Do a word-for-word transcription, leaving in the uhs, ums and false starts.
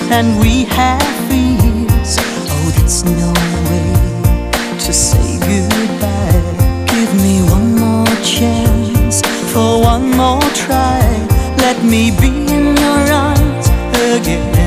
and we have fears. Oh, that's no way to say goodbye. Give me one more chance for one more try. Let me be in your arms again.